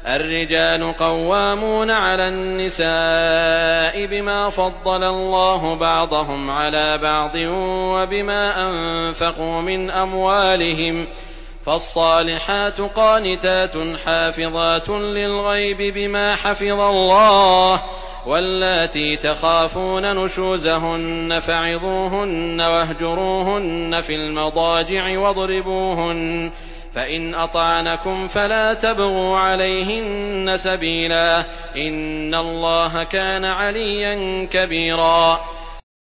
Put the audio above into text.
الرجال قوامون على النساء بما فضل الله بعضهم على بعض وبما أنفقوا من أموالهم، فالصالحات قانتات حافظات للغيب بما حفظ الله، واللاتي تخافون نشوزهن فعظوهن واهجروهن في المضاجع واضربوهن، فإن أطعنكم فلا تبغوا عليهن سبيلا، إن الله كان عليا كبيرا.